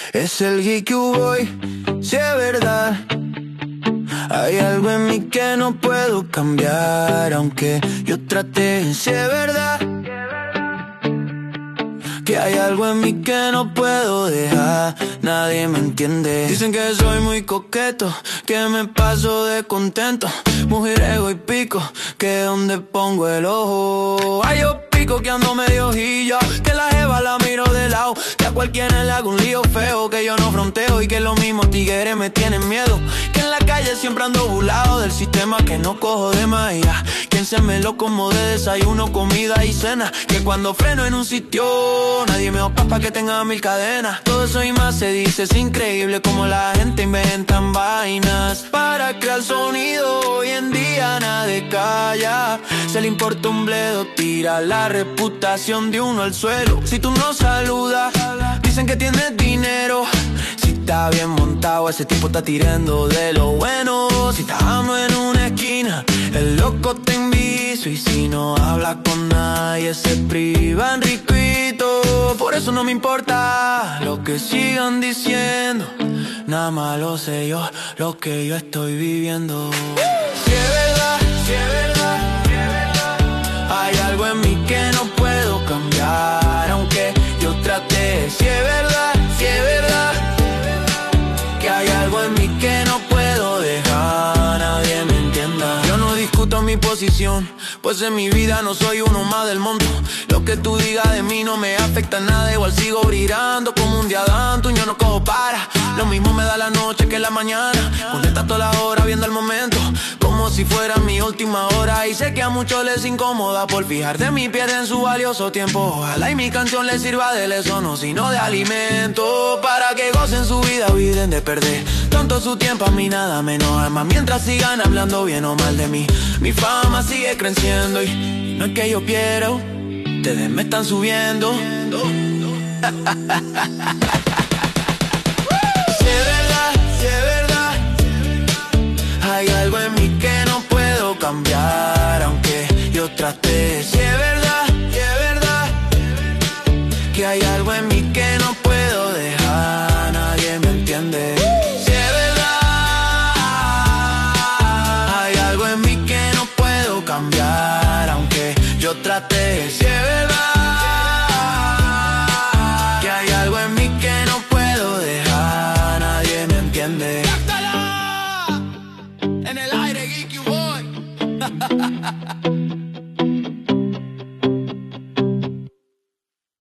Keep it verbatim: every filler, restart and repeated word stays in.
Es el G Q Boy, si es verdad. Hay algo en mí que no puedo cambiar, aunque yo trate, si es verdad. Que hay algo en mí que no puedo dejar, nadie me entiende. Dicen que soy muy coqueto, que me paso de contento, mujeriego y pico, que donde pongo el ojo. Ay, yo pico que ando medio ojillo, que la jeva la miro de lado, que a cualquiera le hago un lío feo, que yo no fronteo y que los mismos tigres me tienen miedo, que en la calle siempre ando burlado del sistema, que no cojo de magia, quien se me lo como de desayuno, comida y cena, que cuando freno en un sitio nadie me opa pa' que tenga mil cadenas. Todo eso y más se dice, es increíble como la gente inventa vainas para crear sonido. Hoy en día nadie calla, se le importa un bledo, tira la reputación de uno al suelo. Si tú no saludas, dicen que tienes dinero. Si está bien montado, ese tipo está tirando de lo bueno. Si estamos en una esquina, el loco te envicio, y si no habla con nadie se privan riquito. Por eso no me importa lo que sigan diciendo, nada más lo sé yo, lo que yo estoy viviendo. Si es verdad, si es verdad, si es verdad, hay algo en mí que no puedo cambiar, aunque yo trate. Si es verdad, si es verdad, que hay algo en mí que no puedo dejar, nadie me entienda. Yo no discuto mi posición, pues en mi vida no soy uno más del mundo. Lo que tú digas de mí no me afecta nada, igual sigo brillando como un diamante. Yo no cojo para, lo mismo me da la noche que la mañana. Contesta toda la hora viendo el momento, como si fuera mi última hora. Y sé que a muchos les incomoda por fijar de mí, pierden su valioso tiempo. Ojalá y mi canción les sirva de lección, no sino de alimento, para que gocen su vida, olviden de perder tanto su tiempo. A mí nada me enoja más mientras sigan hablando bien o mal de mí. Mi fama sigue creciendo y no es que yo quiero, ustedes me están subiendo. Si es verdad, si es verdad, hay algo en mí que no puedo cambiar, aunque yo trate. Si es verdad, si es verdad, que hay algo en mí que no puedo